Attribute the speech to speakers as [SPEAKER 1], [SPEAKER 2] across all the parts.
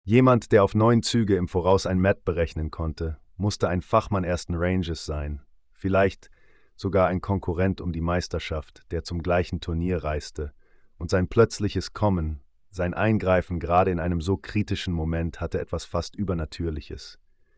[SPEAKER 1] Jemand, der auf 9 Züge im Voraus ein Mat berechnen konnte, musste ein Fachmann ersten Ranges sein, vielleicht sogar ein Konkurrent um die Meisterschaft, der zum gleichen Turnier reiste, und sein plötzliches Kommen, sein Eingreifen gerade in einem so kritischen Moment hatte etwas fast Übernatürliches.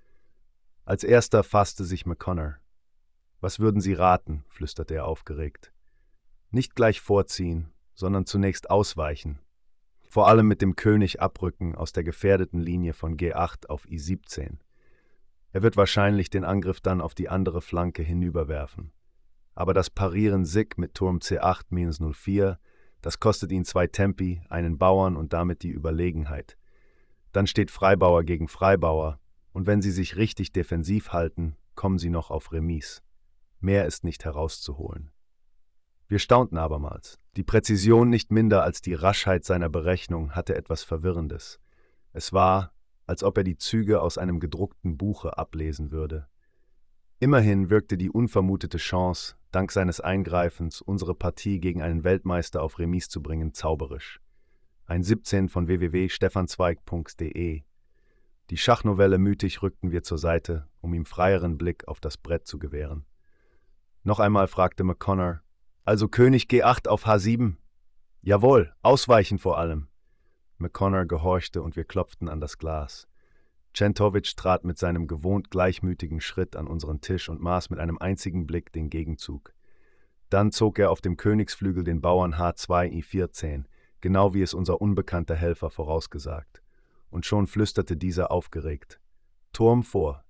[SPEAKER 1] Als erster fasste sich McConnor. »Was würden Sie raten?« flüsterte er aufgeregt. »Nicht gleich vorziehen, sondern zunächst ausweichen. Vor allem mit dem König abrücken aus der gefährdeten Linie von G8 auf I17. Er wird wahrscheinlich den Angriff dann auf die andere Flanke hinüberwerfen. Aber das Parieren Sig mit Turm C8-04, das kostet ihn 2 Tempi, einen Bauern und damit die Überlegenheit. Dann steht Freibauer gegen Freibauer, und wenn sie sich richtig defensiv halten, kommen sie noch auf Remis. Mehr ist nicht herauszuholen.« Wir staunten abermals. Die Präzision nicht minder als die Raschheit seiner Berechnung hatte etwas Verwirrendes. Es war, als ob er die Züge aus einem gedruckten Buche ablesen würde. Immerhin wirkte die unvermutete Chance, dank seines Eingreifens unsere Partie gegen einen Weltmeister auf Remis zu bringen, zauberisch. Ein 17 von www.stefanzweig.de. Die Schachnovelle mütig rückten wir zur Seite, um ihm freieren Blick auf das Brett zu gewähren. Noch einmal fragte McConnor: »Also König G8 auf H7?« »Jawohl, ausweichen vor allem.« McConnor gehorchte und wir klopften an das Glas. Centovic trat mit seinem gewohnt gleichmütigen Schritt an unseren Tisch und maß mit einem einzigen Blick den Gegenzug. Dann zog er auf dem Königsflügel den Bauern H2 I14, genau wie es unser unbekannter Helfer vorausgesagt. Und schon flüsterte dieser aufgeregt: »Turm vor,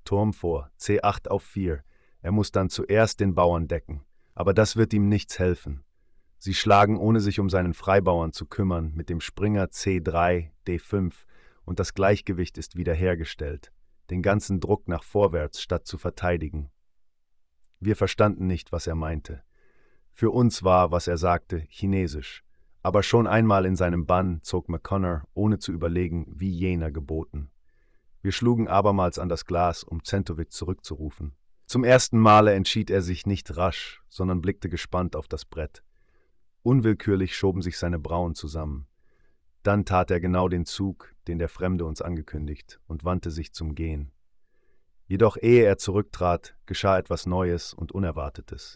[SPEAKER 1] C8 auf 4. Er muss dann zuerst den Bauern decken. Aber das wird ihm nichts helfen. Sie schlagen, ohne sich um seinen Freibauern zu kümmern, mit dem Springer C3, D5 und das Gleichgewicht ist wiederhergestellt. Den ganzen Druck nach vorwärts, statt zu verteidigen.« Wir verstanden nicht, was er meinte. Für uns war, was er sagte, chinesisch. Aber schon einmal in seinem Bann zog McConnor, ohne zu überlegen, wie jener geboten. Wir schlugen abermals an das Glas, um Centovic zurückzurufen. Zum ersten Male entschied er sich nicht rasch, sondern blickte gespannt auf das Brett. Unwillkürlich schoben sich seine Brauen zusammen. Dann tat er genau den Zug, den der Fremde uns angekündigt, und wandte sich zum Gehen. Jedoch ehe er zurücktrat, geschah etwas Neues und Unerwartetes.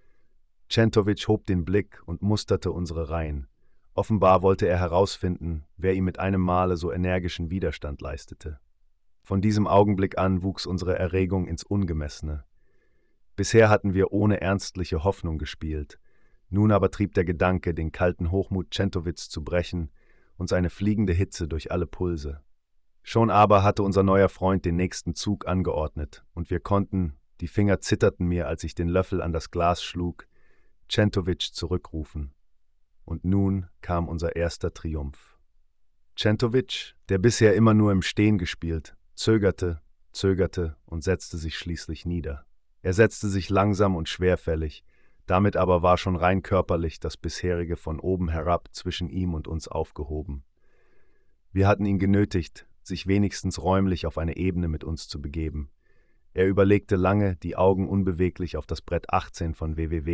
[SPEAKER 1] Centovic hob den Blick und musterte unsere Reihen. Offenbar wollte er herausfinden, wer ihm mit einem Male so energischen Widerstand leistete. Von diesem Augenblick an wuchs unsere Erregung ins Ungemessene. Bisher hatten wir ohne ernstliche Hoffnung gespielt. Nun aber trieb der Gedanke, den kalten Hochmut Centovics zu brechen, uns eine fliegende Hitze durch alle Pulse. Schon aber hatte unser neuer Freund den nächsten Zug angeordnet, und wir konnten, die Finger zitterten mir, als ich den Löffel an das Glas schlug, Centovic zurückrufen. Und nun kam unser erster Triumph. Centovic, der bisher immer nur im Stehen gespielt, zögerte und setzte sich schließlich nieder. Er setzte sich langsam und schwerfällig, damit aber war schon rein körperlich das bisherige von oben herab zwischen ihm und uns aufgehoben. Wir hatten ihn genötigt, sich wenigstens räumlich auf eine Ebene mit uns zu begeben. Er überlegte lange, die Augen unbeweglich auf das Brett 18 von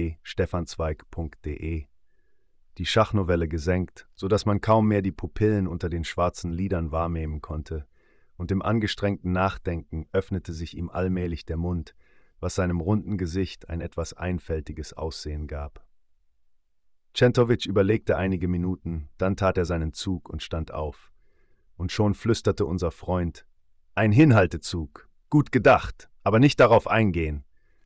[SPEAKER 1] www.stefanzweig.de. Die Schachnovelle gesenkt, so dass man kaum mehr die Pupillen unter den schwarzen Lidern wahrnehmen konnte, und im angestrengten Nachdenken öffnete sich ihm allmählich der Mund, was seinem runden Gesicht ein etwas einfältiges Aussehen gab. Centovic überlegte einige Minuten, dann tat er seinen Zug und stand auf. Und schon flüsterte unser Freund: »Ein Hinhaltezug. Gut gedacht, aber nicht darauf eingehen.